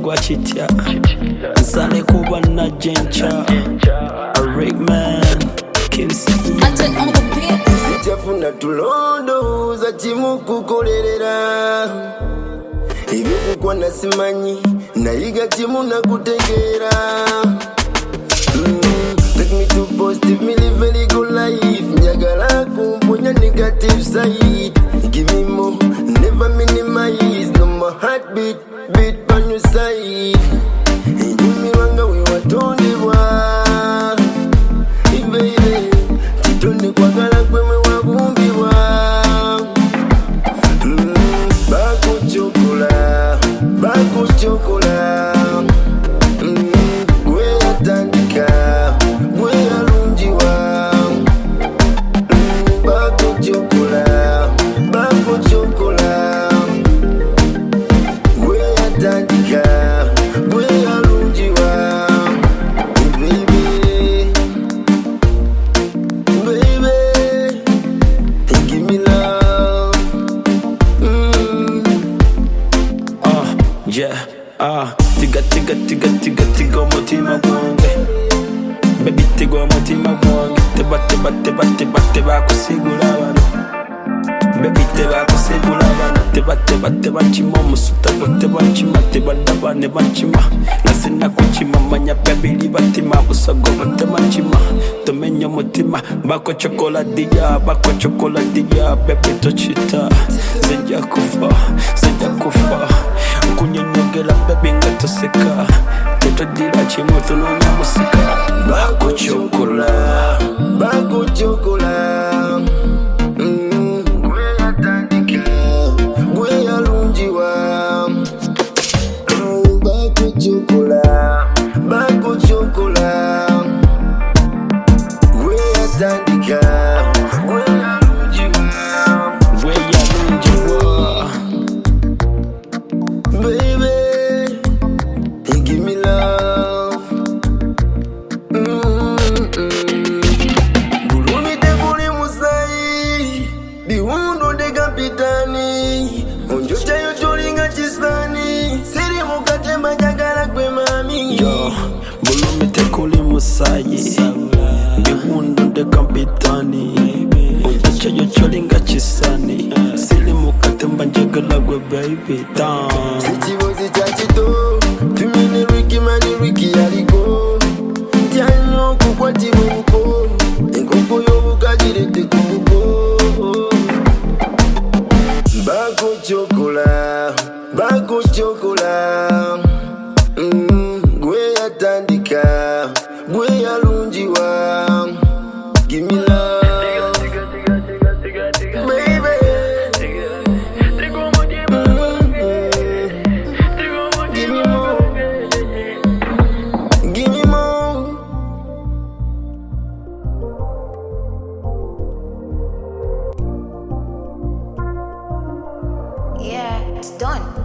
gwa chitya nsale kuba na jencha a rig man Kimsi sichafuna tulondo za timu kukolerera ibikukwa nasimanyi nayiga timu na kutegera take me to positive, me live very good life. Nyagala kumponya negative side. Give me more, never minimize. No more heartbeat, beat on your side. Give me wanga we watonde wa. Baby, titone kwa gala kweme wabumbi wa. Bako chokola, bako chokola. Yeah, tiga mutima gwange baby tiga mutima gwange teba kusigula bano baby teba kusigula bano teba chima musuta teba chima teba daba ne bachima nasina kuchima manya baby libatima busago teba chima tomenya mutima bako chocolate ya baby tochita zenja kufa kunyonyogela baby ngatoseka tetodira chimo tunonya musika bako chokola gwe yatandika gwe yalungiwa bako chokola gwe yatandika gwe yalungiwa baby, give me love. Bulumi te kuli musai, biwundo de kapitani. Onjocha yo cholinga chisani, siri mukate majagala kwe mami. Yo, bulumi te kuli musai, biwundo de kapitani. Onjocha yo cholinga chisani, siri mukate majagala kwe baby down. Sichivozi chachito, tumine wiki yaliko. Tianyo kukwati buko, enkoko yobuka jirete kubuko. Bako chokola, gwe yatandika, gwe yalungiwa. Give me love, baby. Yeah, it's done.